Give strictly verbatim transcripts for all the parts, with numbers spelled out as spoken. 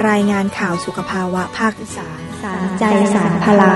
รายงานข่าวสุขภาวะภาคอีสานสารใจสารพลัง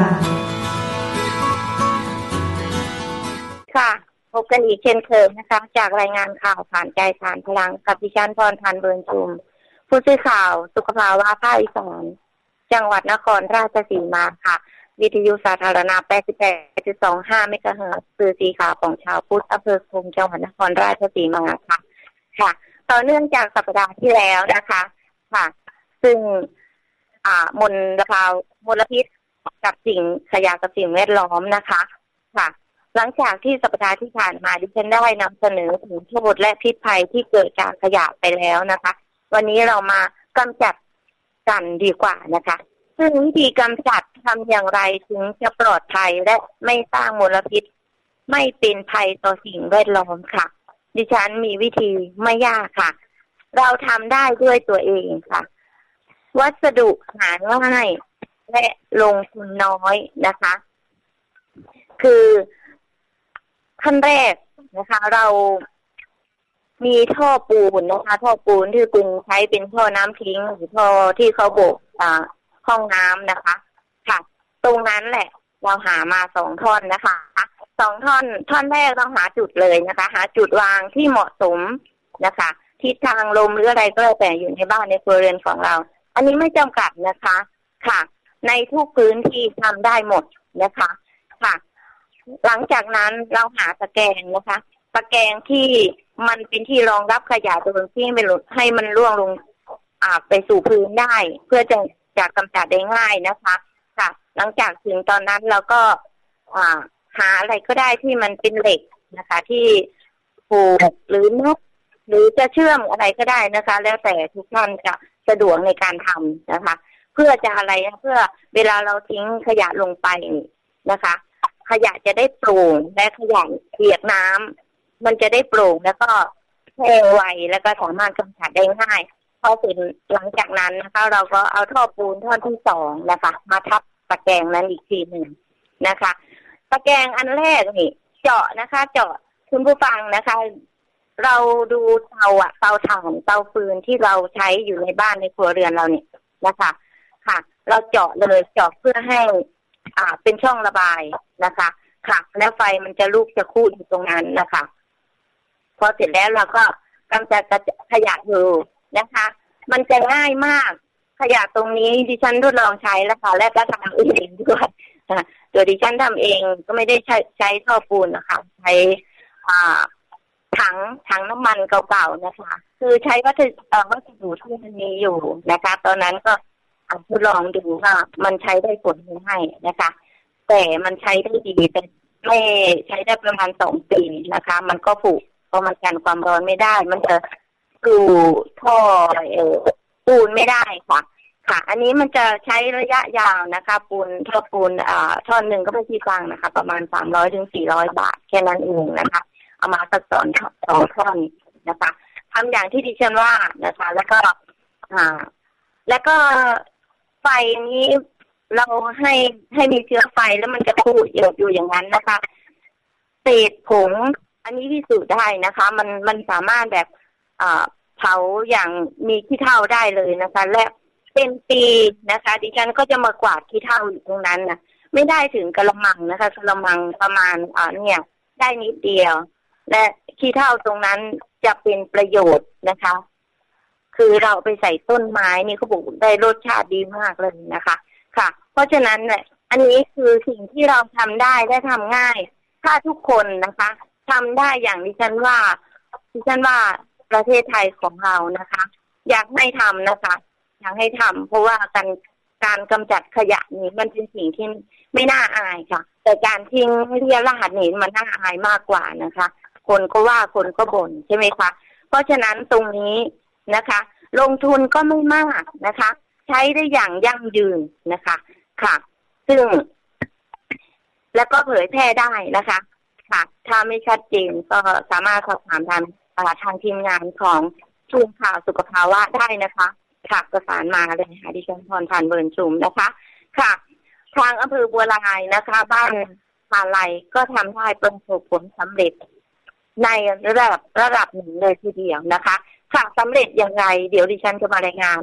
ค่ะพบกันอีกเช่นเคยนะคะจากรายงานข่าวสารใจสารพลังกับดิฉันพรพันธ์เบิร์นชุมผู้สื่อข่าวสุขภาวะภาคอีสานจังหวัดนครราชสีมาค่ะวิทยุสาธารณะ แปดสิบแปดจุดสองห้า เมกะเฮิรตซ์สื่อสีขาวของชาวพุทธอำเภอคงจังหวัดนครราชสีมาค่ะค่ะต่อเนื่องจากสัปดาห์ที่แล้วนะคะค่ะซึ่งอ่ามลภาวะมลพิษกับสิ่งขยะกับสิ่งแวดล้อมนะคะค่ะหลังจากที่สัปดาห์ที่ผ่านมาดิฉันได้นำเสนอถึงโทษและพิษภัยที่เกิดจากขยะไปแล้วนะคะวันนี้เรามากำจัดกันดีกว่านะคะซึ่งวิธีกำจัดทำอย่างไรถึงจะปลอดภัยและไม่สร้างมลพิษไม่เป็นภัยต่อสิ่งแวดล้อมค่ะดิฉันมีวิธีไม่ยากค่ะเราทำได้ด้วยตัวเองค่ะวัสดุหาง่ายและลงทุนน้อยนะคะคือขั้นแรกนะคะเรามีท่อปูนนะคะท่อปูนที่คุณใช้เป็นท่อน้ำทิ้งหรือท่อที่เขาโบกอ่าห้องน้ำนะคะค่ะตรงนั้นแหละเราหามาสองท่อนนะคะสองท่อนท่อนแรกต้องหาจุดเลยนะคะหาจุดวางที่เหมาะสมนะคะทิศทางลมหรืออะไรก็แล้วแต่อยู่ในบ้านในครัวเรือนของเราอันนี้ไม่จำกัดนะคะค่ะในทุกพื้นที่ทำได้หมดนะคะค่ะหลังจากนั้นเราหาตะแกรงนะคะตะแกรงที่มันเป็นที่รองรับขยะตัวที่ไม่หลุดให้มันร่วงลงอ่าไปสู่พื้นได้เพื่อจะจะกำจัดได้ง่ายนะคะค่ะหลังจากถึงตอนนั้นเราก็อ่าหาอะไรก็ได้ที่มันเป็นเหล็กนะคะที่ผูกหรือนกหรือจะเชื่อมอะไรก็ได้นะคะแล้วแต่ทุกท่านจะสะดวกในการทำนะคะเพื่อจะอะไรเพื่อเวลาเราทิ้งขยะลงไปนะคะขยะจะได้โปร่งและขยะเปียกน้ำมันจะได้โปร่งแล้วก็แห้งไวแล้วก็สามารถกำจัดได้ง่ายพอเสร็จหลังจากนั้นนะคะเราก็เอาท่อปูนท่อนที่สองนะคะมาทับตะแกรงนั้นอีกทีหนึ่งนะคะตะแกรงอันแรกนี่เจาะนะคะเจาะคุณผู้ฟังนะคะเราดูเตาอะเตาถ่านเตาฟืนที่เราใช้อยู่ในบ้านในครัวเรือนเราเนี่ยนะคะค่ะเราเจาะเลยเจาะเพื่อให้อ่าเป็นช่องระบายนะคะค่ะแล้วไฟมันจะลุกจะคูดอยู่ตรงนั้นนะคะพอเสร็จแล้วเราก็กำจัดขยะอยู่นะคะมันจะง่ายมากขยะตรงนี้ดิฉันทดลองใช้แล้วค่ะและก็ทำเองด้วยตัวดิฉันทำเองก็ไม่ได้ใช้ใช้ท่อปูนนะคะใช้อ่าถังถังน้ำมันเก่าๆนะคะคือใช้วัสดุวัสดุที่มันมีอยู่นะคะตอนนั้นก็ทดลองดูว่ามันใช้ได้ผลหรือไม่นะคะแต่มันใช้ได้ดีแต่ไม่ใช้ได้ประมาณสองปีนะคะมันก็ผุเพราะมันกันความร้อนไม่ได้มันจะดูท่อเออปูนไม่ได้ค่ะค่ะอันนี้มันจะใช้ระยะยาวนะคะปูนท่อปูนอ่าท่อนหนึ่งก็ไม่ที่ฟังนะคะประมาณสามร้อยถึงสี่ร้อยบาทแค่นั้นเองนะคะเอามาสักสองสองท่อนนะคะทำอย่างที่ดิฉันว่านะคะแล้วก็อ่าแล้วก็ไฟนี้เราให้ให้มีเชื้อไฟแล้วมันจะพูดอยู่อยู่อย่างนั้นนะคะเศษผงอันนี้พิสูจน์ได้นะคะมันมันสามารถแบบอ่าเผาอย่างมีขี้เถ้าได้เลยนะคะและเป็นปีนะคะดิฉันก็จะมากวาดขี้เถ้าอยู่ตรงนั้นนะไม่ได้ถึงกระมังนะคะกระมังประมาณอ่าเนี่ยได้นิดเดียวและขี้เถ้าตรงนั้นจะเป็นประโยชน์นะคะคือเราไปใส่ต้นไม้นี่เขาบอกได้รสชาติดีมากเลยนะคะค่ะเพราะฉะนั้นเนี่ยอันนี้คือสิ่งที่เราทำได้และทำง่ายถ้าทุกคนนะคะทำได้อย่างดิฉันว่าดิฉันว่าประเทศไทยของเรานะคะอยากให้ทำนะคะอยากให้ทำเพราะว่าการการกำจัดขยะนี้มันเป็นสิ่งที่ไม่น่าอายค่ะแต่การทิ้งเรี่ยราดนี่มันน่าอายมากกว่านะคะคนก็ว่าคนก็บ่นใช่ไหมคะเพราะฉะนั้นตรงนี้นะคะลงทุนก็ไม่มากนะคะใช้ได้อย่างยั่งยืนนะคะค่ะซึ่งแล้วก็เผยแพร่ได้นะคะค่ะถ้าไม่ชัดเจนก็สามารถสอบถามทางทางทีมงานของทีมข่าวสุขภาวะได้นะคะค่ะประสานมาเลยค่ะดิฉันพรพันธ์เบิร์นชุมนะคะค่ะทางอำเภอบัวลายนะคะบ้านพาไลก็ทำได้ประสบผลสำเร็จในระดับระดับหนึ่งเลยทีเดียวนะคะค่ะสำเร็จยังไงเดี๋ยวดิฉันจะมารายงาน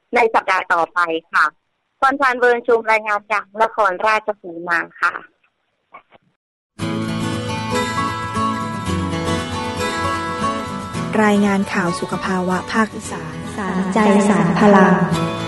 ในสัปดาห์ต่อไปค่ะพรพันธ์เวิร์นชุมรายงานจากนครราชสีมาค่ะรายงานข่าวสุขภาวะภาคอีสานสารใจสารพลัง